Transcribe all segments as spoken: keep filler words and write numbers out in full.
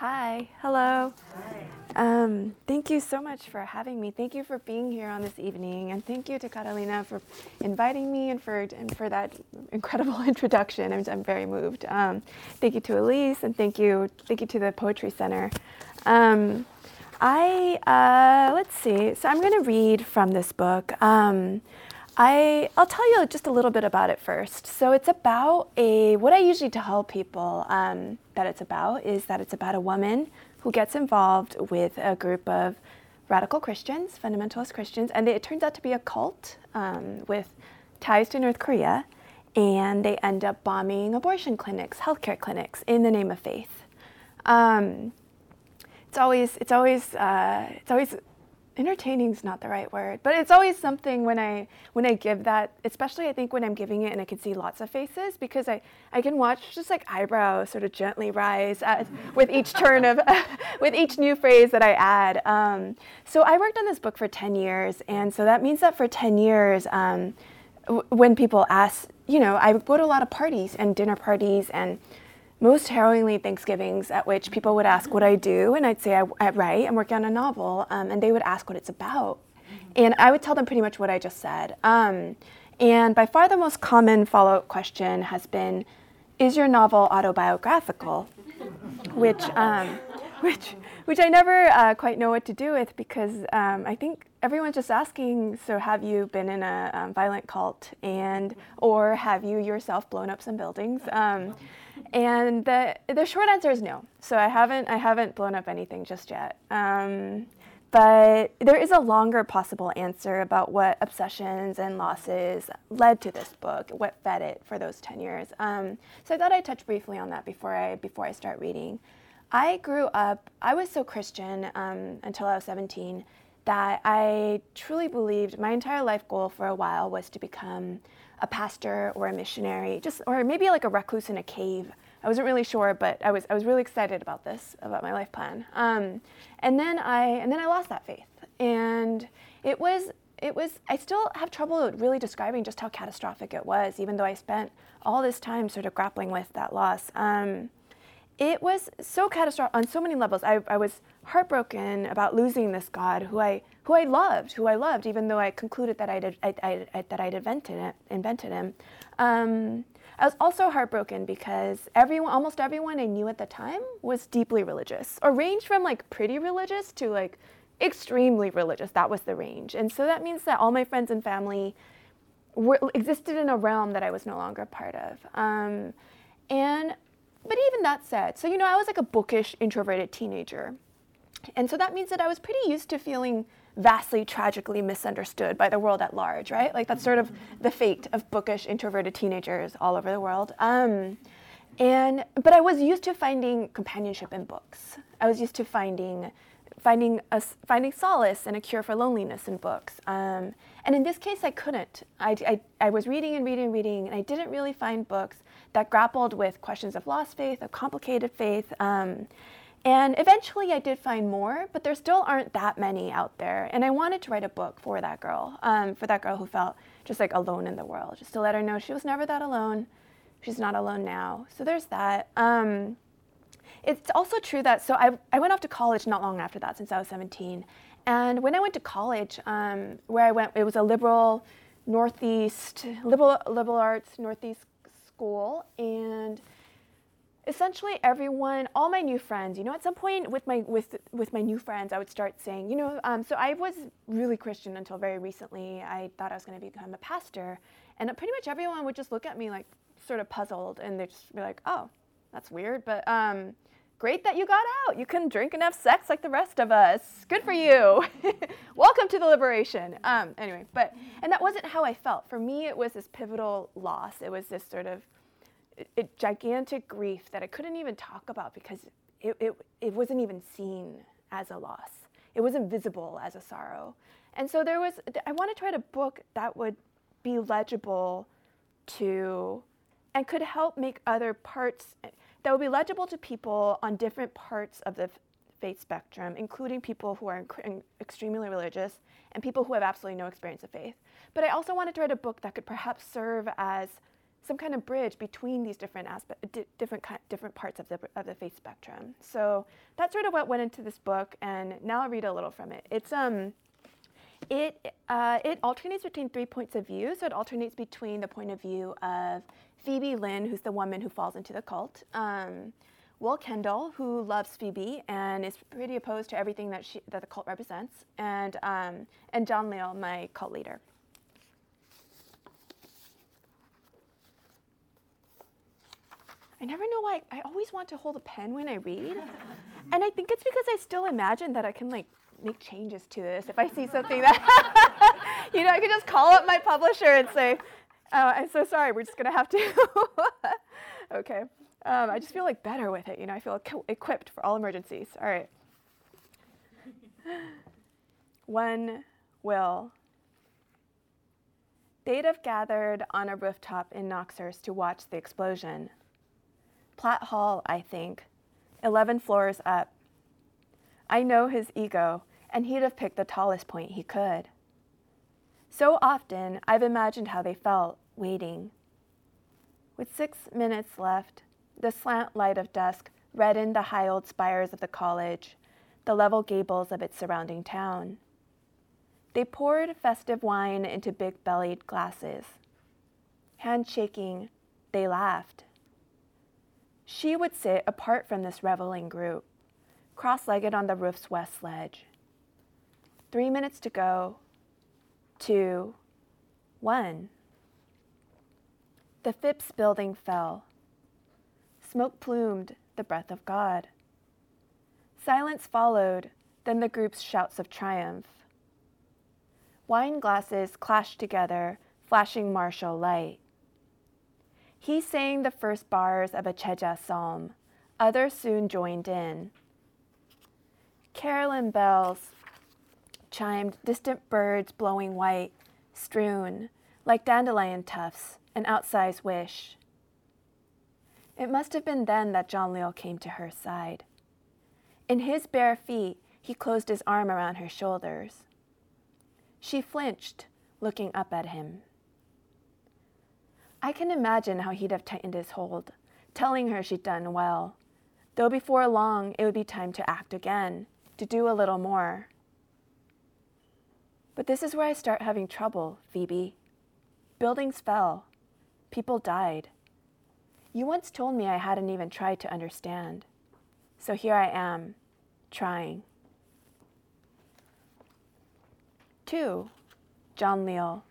Hi, hello. Um, thank you so much for having me. Thank you for being here on this evening, and thank you to Catalina for inviting me and for and for that incredible introduction. I'm, I'm very moved. Um, thank you to Elise, and thank you thank you to the Poetry Center. Um, I uh, let's see. So I'm going to read from this book. Um, I I'll tell you just a little bit about it first. So it's about a what I usually tell people um, that it's about is that it's about a woman who gets involved with a group of radical Christians, fundamentalist Christians, and they, it turns out to be a cult um, with ties to North Korea, and they end up bombing abortion clinics, healthcare clinics, in the name of faith. Um, it's always it's always uh, it's always entertaining is not the right word, but it's always something when I when I give that, especially I think when I'm giving it and I can see lots of faces, because I, I can watch just like eyebrows sort of gently rise as, with each turn of, with each new phrase that I add. Um, so I worked on this book for ten years, and so that means that for ten years, um, w- when people ask, you know, I go to a lot of parties and dinner parties and most harrowingly Thanksgivings at which people would ask what I do, and I'd say I, I write, I'm working on a novel, um, and they would ask what it's about. And I would tell them pretty much what I just said. Um, and by far the most common follow-up question has been, is your novel autobiographical? which, um, which, which I never uh, quite know what to do with, because um, I think everyone's just asking, so have you been in a um, violent cult, and or have you yourself blown up some buildings? Um, And the the short answer is no. So I haven't I haven't blown up anything just yet. Um, but there is a longer possible answer about what obsessions and losses led to this book, what fed it for those ten years. Um, so I thought I'd touch briefly on that before I before I start reading. I grew up. I was so Christian um, until I was seventeen that I truly believed my entire life goal for a while was to become a pastor or a missionary, just or maybe like a recluse in a cave. I wasn't really sure, but I was I was really excited about this, about my life plan. Um, and then I and then I lost that faith, and it was it was I still have trouble really describing just how catastrophic it was, even though I spent all this time sort of grappling with that loss. Um, It was so catastrophic on so many levels. I, I was heartbroken about losing this God who I who I loved, who I loved, even though I concluded that I'd I, I, I, that I'd invented it, invented him. Um, I was also heartbroken because everyone, almost everyone I knew at the time, was deeply religious, or ranged from like pretty religious to like extremely religious. That was the range, and so that means that all my friends and family were, existed in a realm that I was no longer a part of. Um, and But even that said, so, you know, I was like a bookish, introverted teenager. And so that means that I was pretty used to feeling vastly, tragically misunderstood by the world at large, right? Like that's sort of the fate of bookish, introverted teenagers all over the world. Um, and, but I was used to finding companionship in books. I was used to finding finding a, finding solace and a cure for loneliness in books. Um, and in this case, I couldn't. I, I, I was reading and reading and reading, and I didn't really find books that grappled with questions of lost faith, of complicated faith. Um, and eventually I did find more, but there still aren't that many out there. And I wanted to write a book for that girl, um, for that girl who felt just like alone in the world, just to let her know she was never that alone. She's not alone now. So there's that. Um, It's also true that, so I, I went off to college not long after that, since I was seventeen. And when I went to college, um, where I went, it was a liberal Northeast, liberal, liberal arts Northeast school. And essentially everyone, all my new friends, you know, at some point with my, with, with my new friends, I would start saying, you know, um, so I was really Christian until very recently. I thought I was going to become a pastor. And pretty much everyone would just look at me like sort of puzzled, and they'd just be like, oh, that's weird, but um, great that you got out. You can drink and have sex like the rest of us. Good for you. Welcome to the liberation. Um, anyway, but, and that wasn't how I felt. For me, it was this pivotal loss. It was this sort of it, it gigantic grief that I couldn't even talk about because it, it, it wasn't even seen as a loss. It wasn't visible as a sorrow. And so there was, I wanted to write a book that would be legible to, and could help make other parts, that would be legible to people on different parts of the faith spectrum, including people who are inc- extremely religious and people who have absolutely no experience of faith. But I also wanted to write a book that could perhaps serve as some kind of bridge between these different aspect, di- different ki- different parts of the of the faith spectrum. So that's sort of what went into this book, and now I'll read a little from it. It's um, it uh, it alternates between three points of view. So it alternates between the point of view of Phoebe Lynn, who's the woman who falls into the cult, um, Will Kendall, who loves Phoebe and is pretty opposed to everything that she that the cult represents, and um, and John Leal, my cult leader. I never know why I always want to hold a pen when I read. And I think it's because I still imagine that I can like make changes to this if I see something that, you know, I could just call up my publisher and say, oh, I'm so sorry, we're just gonna have to. Okay, um, I just feel like better with it, you know, I feel equ- equipped for all emergencies. All right. One will. They'd have gathered on a rooftop in Knoxhurst to watch the explosion. Platt Hall, I think, eleven floors up. I know his ego, and he'd have picked the tallest point he could. So often, I've imagined how they felt, waiting. With six minutes left, the slant light of dusk reddened the high old spires of the college, the level gables of its surrounding town. They poured festive wine into big-bellied glasses. Handshaking, they laughed. She would sit apart from this reveling group, cross-legged on the roof's west ledge. Three minutes to go. Two. One. The Phipps building fell. Smoke plumed the breath of God. Silence followed, then the group's shouts of triumph. Wine glasses clashed together, flashing martial light. He sang the first bars of a Cheja psalm. Others soon joined in. Carillon bells chimed, distant birds blowing white, strewn, like dandelion tufts, an outsized wish. It must have been then that John Leal came to her side. In his bare feet, he closed his arm around her shoulders. She flinched, looking up at him. I can imagine how he'd have tightened his hold, telling her she'd done well, though before long it would be time to act again, to do a little more. But this is where I start having trouble, Phoebe. Buildings fell. People died. You once told me I hadn't even tried to understand. So here I am, trying. Two, John Leal.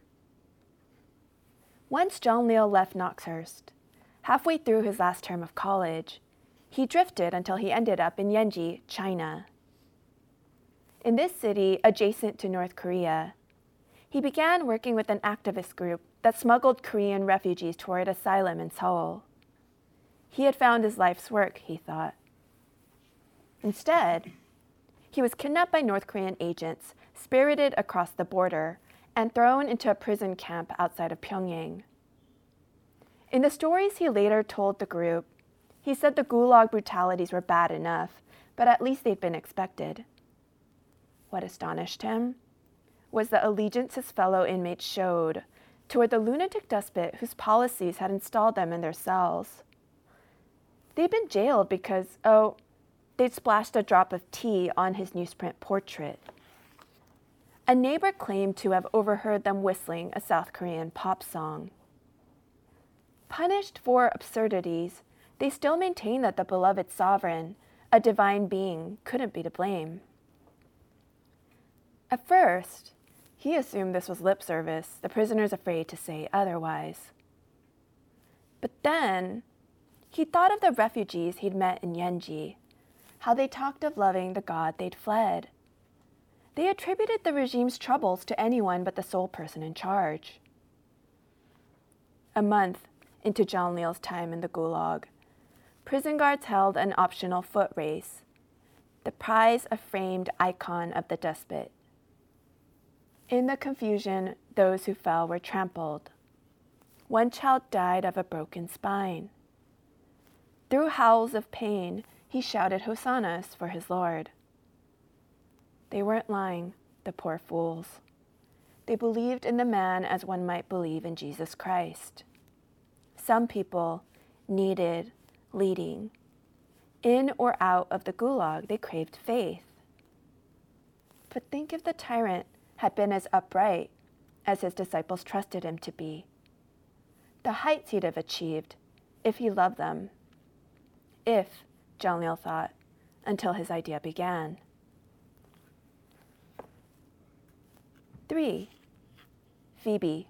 Once John Leal left Knoxhurst, halfway through his last term of college, he drifted until he ended up in Yenji, China. In this city, adjacent to North Korea, he began working with an activist group that smuggled Korean refugees toward asylum in Seoul. He had found his life's work, he thought. Instead, he was kidnapped by North Korean agents, spirited across the border, and thrown into a prison camp outside of Pyongyang. In the stories he later told the group, he said the Gulag brutalities were bad enough, but at least they'd been expected. What astonished him was the allegiance his fellow inmates showed toward the lunatic despot whose policies had installed them in their cells. They'd been jailed because, oh, they'd splashed a drop of tea on his newsprint portrait. A neighbor claimed to have overheard them whistling a South Korean pop song. Punished for absurdities, they still maintained that the beloved sovereign, a divine being, couldn't be to blame. At first, he assumed this was lip service, the prisoners afraid to say otherwise. But then, he thought of the refugees he'd met in Yenji, how they talked of loving the God they'd fled. They attributed the regime's troubles to anyone but the sole person in charge. A month into John Leal's time in the Gulag, prison guards held an optional foot race, the prize a framed icon of the despot. In the confusion, those who fell were trampled. One child died of a broken spine. Through howls of pain, he shouted hosannas for his Lord. They weren't lying, the poor fools. They believed in the man as one might believe in Jesus Christ. some people needed leading. In or out of the gulag, they craved faith. But think if the tyrant had been as upright as his disciples trusted him to be. The heights he'd have achieved if he loved them. If, Jalil thought, until his idea began. Three, Phoebe.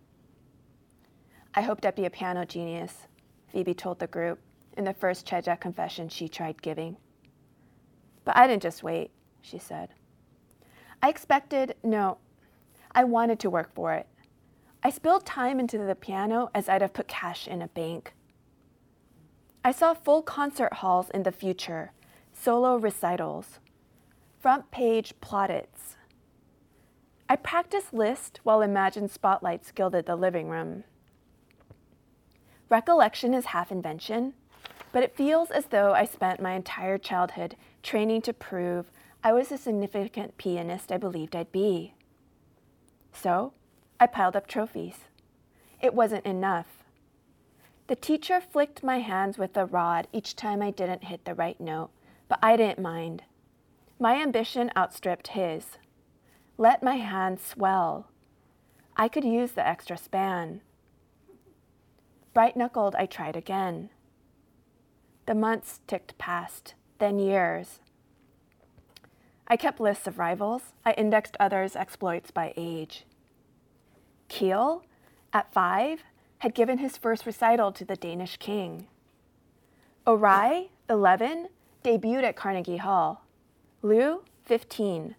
I hoped I'd be a piano genius, Phoebe told the group in the first Cheja confession she tried giving. But I didn't just wait, she said. I expected, no, I wanted to work for it. I spilled time into the piano as I'd have put cash in a bank. I saw full concert halls in the future, solo recitals, front page plaudits. I practiced Liszt while imagined spotlights gilded the living room. Recollection is half invention, but it feels as though I spent my entire childhood training to prove I was the significant pianist I believed I'd be. So, I piled up trophies. It wasn't enough. The teacher flicked my hands with a rod each time I didn't hit the right note, but I didn't mind. My ambition outstripped his. Let my hands swell. I could use the extra span. Bright-knuckled, I tried again. The months ticked past, then years. I kept lists of rivals. I indexed others' exploits by age. Kiel, at five, had given his first recital to the Danish king. Orai, eleven, debuted at Carnegie Hall. Liu, fifteen.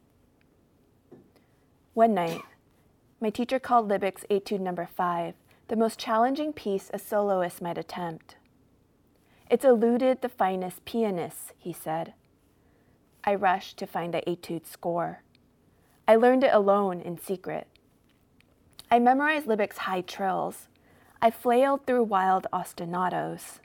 One night, my teacher called Libic's Etude number five the most challenging piece a soloist might attempt. It's eluded the finest pianists, he said. I rushed to find the Etude score. I learned it alone in secret. I memorized Libic's high trills. I flailed through wild ostinatos.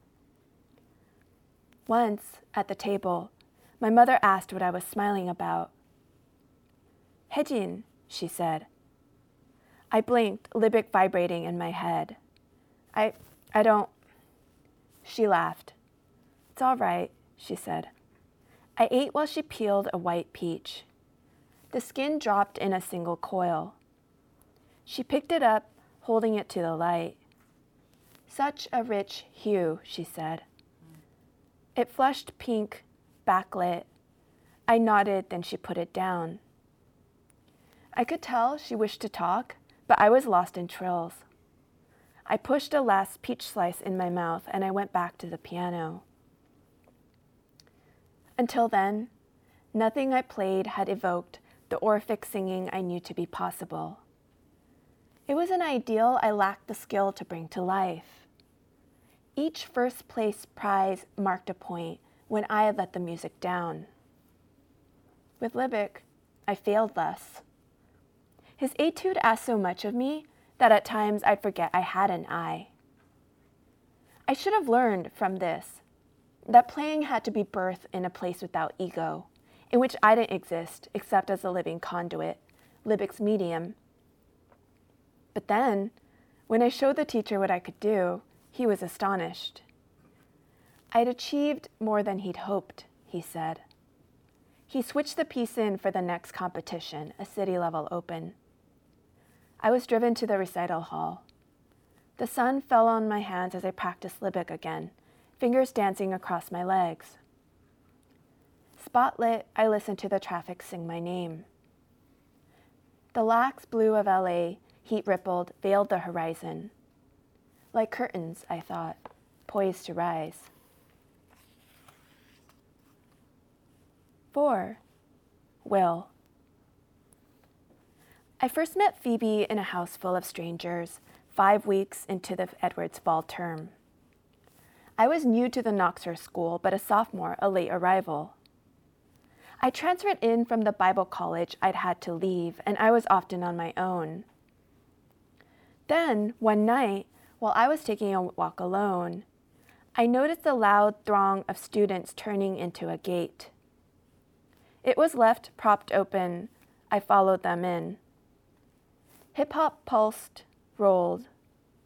Once, at the table, my mother asked what I was smiling about. Hejin, she said. I blinked, Libic vibrating in my head. I, I don't... She laughed. It's all right, she said. I ate while she peeled a white peach. The skin dropped in a single coil. She picked it up, holding it to the light. Such a rich hue, she said. It flushed pink, backlit. I nodded, then she put it down. I could tell she wished to talk, but I was lost in trills. I pushed a last peach slice in my mouth, and I went back to the piano. Until then, nothing I played had evoked the Orphic singing I knew to be possible. It was an ideal I lacked the skill to bring to life. Each first place prize marked a point when I had let the music down. With Libic, I failed less. His etude asked so much of me that at times I'd forget I had an eye. I should have learned from this that playing had to be birthed in a place without ego, in which I didn't exist except as a living conduit, Libic's medium. But then, when I showed the teacher what I could do, he was astonished. I'd achieved more than he'd hoped, he said. He switched the piece in for the next competition, a city-level open. I was driven to the recital hall. The sun fell on my hands as I practiced Libic again, fingers dancing across my legs. Spotlit, I listened to the traffic sing my name. The lax blue of L A, heat rippled, veiled the horizon. Like curtains, I thought, poised to rise. Four, Will. I first met Phoebe in a house full of strangers, five weeks into the Edwards fall term. I was new to the Knoxhurst school, but a sophomore, a late arrival. I transferred in from the Bible college I'd had to leave, and I was often on my own. Then, one night, while I was taking a walk alone, I noticed the loud throng of students turning into a gate. It was left propped open. I followed them in. Hip-hop pulsed, rolled.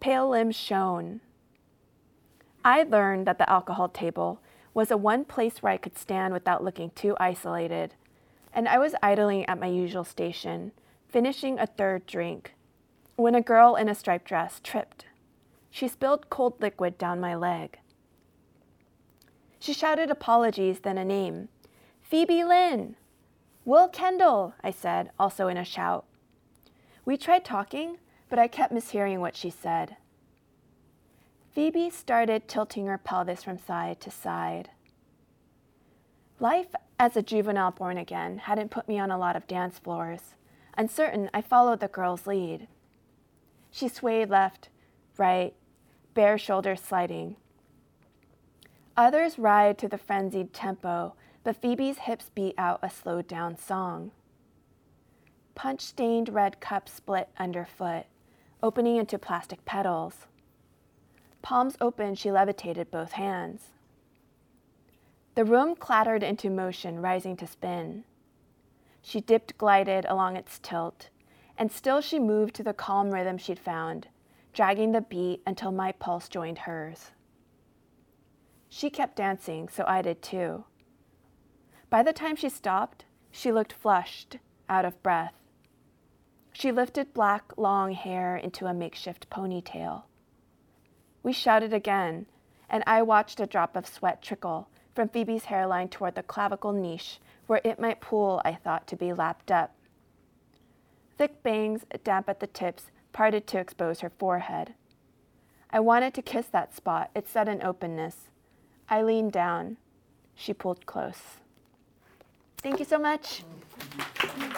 pale limbs shone. I learned that the alcohol table was a one place where I could stand without looking too isolated, and I was idling at my usual station, finishing a third drink, when a girl in a striped dress tripped. She spilled cold liquid down my leg. She shouted apologies, then a name. Phoebe Lynn! Will Kendall, I said, also in a shout. We tried talking, but I kept mishearing what she said. Phoebe started tilting her pelvis from side to side. Life as a juvenile born again hadn't put me on a lot of dance floors. Uncertain, I followed the girl's lead. She swayed left, right, bare shoulders sliding. Others ride to the frenzied tempo, but Phoebe's hips beat out a slowed-down song. Punch-stained red cups split underfoot, opening into plastic petals. Palms open, she levitated both hands. The room clattered into motion, rising to spin. She dipped, glided along its tilt, and still she moved to the calm rhythm she'd found, dragging the beat until my pulse joined hers. She kept dancing, so I did too. By the time she stopped, she looked flushed, out of breath. She lifted black, long hair into a makeshift ponytail. We shouted again, and I watched a drop of sweat trickle from Phoebe's hairline toward the clavicle niche where it might pool, I thought, to be lapped up. Thick bangs, damp at the tips, parted to expose her forehead. I wanted to kiss that spot, its sudden openness. I leaned down. She pulled close. Thank you so much.